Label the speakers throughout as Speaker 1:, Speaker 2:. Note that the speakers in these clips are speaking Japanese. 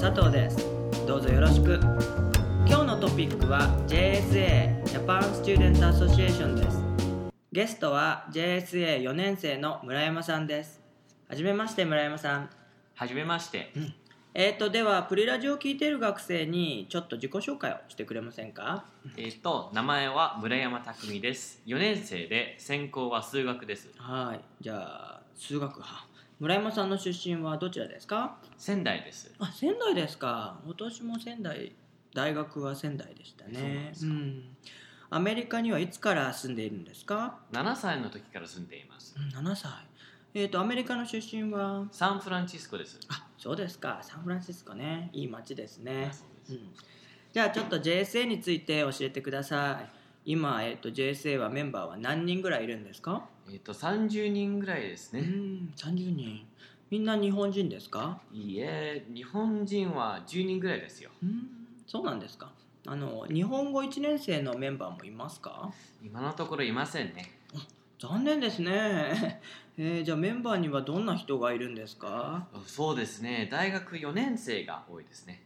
Speaker 1: 佐藤です。どうぞよろしく。今日のトピックは JSA Japan Student Association です。ゲストは JSA4 年生の村山さんです。はじめまして村山さん。
Speaker 2: はじめまして。
Speaker 1: ではプリラジオを聞いている学生にちょっと自己紹介をしてくれませんか？
Speaker 2: 名前は村山匠です。4年生で専攻は数学です。
Speaker 1: はい、じゃあ数学派。村山さんの出身はどちらですか？
Speaker 2: 仙台です。
Speaker 1: あ、仙台ですか。私も仙台、大学は仙台でしたね。
Speaker 2: そうなんですか。
Speaker 1: アメリカにはいつから住んでいるんですか
Speaker 2: 7歳の時から住んでいます。
Speaker 1: ？7歳。アメリカの出身は
Speaker 2: サンフランシスコです。
Speaker 1: あ、そうですか。サンフランシスコね、いい街ですね。
Speaker 2: そうです。
Speaker 1: じゃあちょっと JSA について教えてください。今、JSA はメンバーは何人ぐらいいるんですか
Speaker 2: ？30人ぐらいですね。
Speaker 1: 30人。みんな日本人ですか？
Speaker 2: いいえ、日本人は10人ぐらいですよ。
Speaker 1: そうなんですか。日本語1年生のメンバーもいますか？
Speaker 2: 今のところいませんね。
Speaker 1: 残念ですね。じゃあメンバーにはどんな人がいるんですか？
Speaker 2: そうですね、大学4年生が多いですね。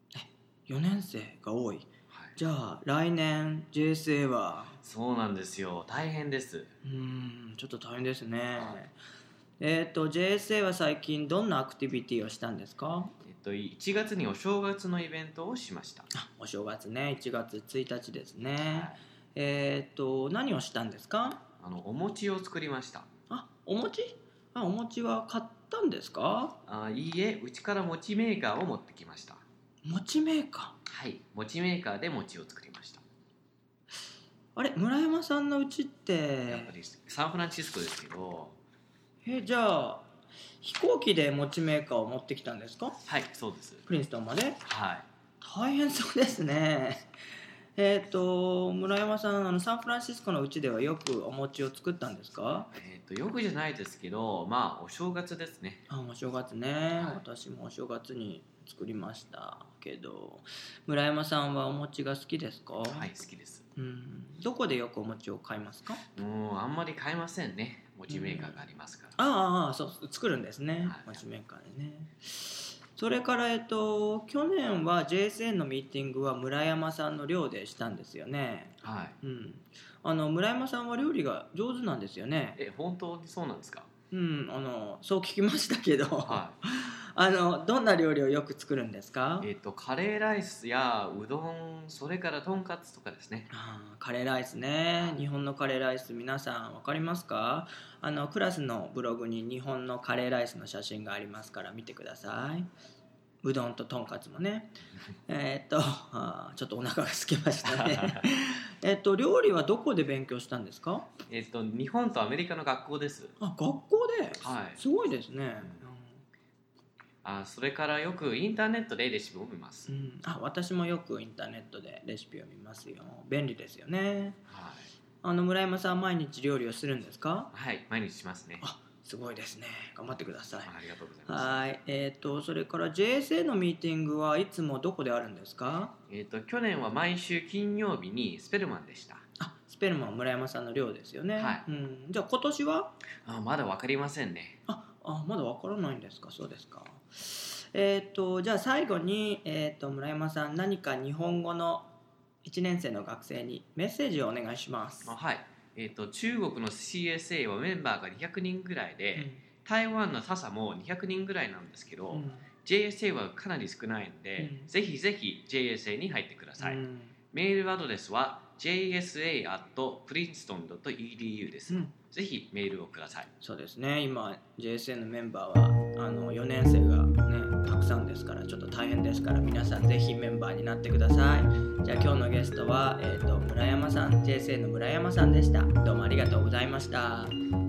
Speaker 1: 4年生が多い。
Speaker 2: はい、
Speaker 1: じゃあ来年 JSA は？
Speaker 2: そうなんですよ、大変です。
Speaker 1: ちょっと大変ですね。JSA は最近どんなアクティビティをしたんですか
Speaker 2: ？1月にお正月のイベントをしました。
Speaker 1: お正月ね、1月1日ですね。何をしたんですか？
Speaker 2: お餅を作りました。
Speaker 1: お餅？お餅は買ったんですか？
Speaker 2: いいえ、うちから餅メーカーを持ってきました。
Speaker 1: 餅メーカ
Speaker 2: ー？はい、餅メーカーで餅を作りました。
Speaker 1: あれ、村山さんのうちって
Speaker 2: やっぱりサンフランシスコですけど。
Speaker 1: じゃあ飛行機で餅メーカーを持ってきたんですか？
Speaker 2: はい、そうです。
Speaker 1: プリンストンまで？
Speaker 2: はい。
Speaker 1: 大変そうですね。村山さん、サンフランシスコのうちではよくお餅を作ったんですか？
Speaker 2: よくじゃないですけど、まあお正月ですね。
Speaker 1: お正月ね、私もお正月に作りましたけど、村山さんはお餅が好きですか？
Speaker 2: はい、好きです。
Speaker 1: どこでよくお餅を買いますか？
Speaker 2: あんまり買えませんね。餅メーカーがありますから。
Speaker 1: そう作るんですね、
Speaker 2: はい、
Speaker 1: 餅メーカーでね。それから去年は JSN のミーティングは村山さんの寮でしたんですよね。
Speaker 2: はい。
Speaker 1: 村山さんは料理が上手なんですよね。
Speaker 2: 本当にそうなんですか？
Speaker 1: そう聞きましたけど、
Speaker 2: はい、
Speaker 1: どんな料理をよく作るんですか？
Speaker 2: カレーライスやうどん、それからとんかつとかですね。
Speaker 1: カレーライスね、日本のカレーライス皆さん分かりますか？クラスのブログに日本のカレーライスの写真がありますから見てください。うどんととんかつもね。ちょっとお腹が空きましたね。料理はどこで勉強したんですか？
Speaker 2: 日本とアメリカの学校です。
Speaker 1: 学校で？
Speaker 2: はい。
Speaker 1: すごいですね。
Speaker 2: それからよくインターネットでレシピを見ます。
Speaker 1: 私もよくインターネットでレシピを見ますよ。便利ですよね。
Speaker 2: はい。
Speaker 1: 村山さん毎日料理をするんですか？
Speaker 2: はい、毎日しますね。
Speaker 1: すごいですね。頑張ってください。
Speaker 2: ありがとうございます。
Speaker 1: はい。それから JSA のミーティングはいつもどこであるんですか？
Speaker 2: 去年は毎週金曜日にスペルマンでした。
Speaker 1: スペルマンは村山さんの寮ですよね。
Speaker 2: はい。
Speaker 1: じゃあ今年は？
Speaker 2: まだ分かりませんね。
Speaker 1: まだ分からないんですか？そうですか。じゃあ最後に、村山さん何か日本語の1年生の学生にメッセージをお願いします。
Speaker 2: はい。中国の CSA はメンバーが200人ぐらいで、台湾のササも200人ぐらいなんですけど、JSA はかなり少ないので、ぜひぜひ JSA に入ってください。メールアドレスは jsa@princeton.edu です。ぜひメールをください。
Speaker 1: そうですね。今 JSA のメンバーは4年生がねたくさんですからちょっと大変ですから、皆さんぜひメンバーになってください。じゃあ今日のゲストは、村山さん、JSA の村山さんでした。どうもありがとうございました。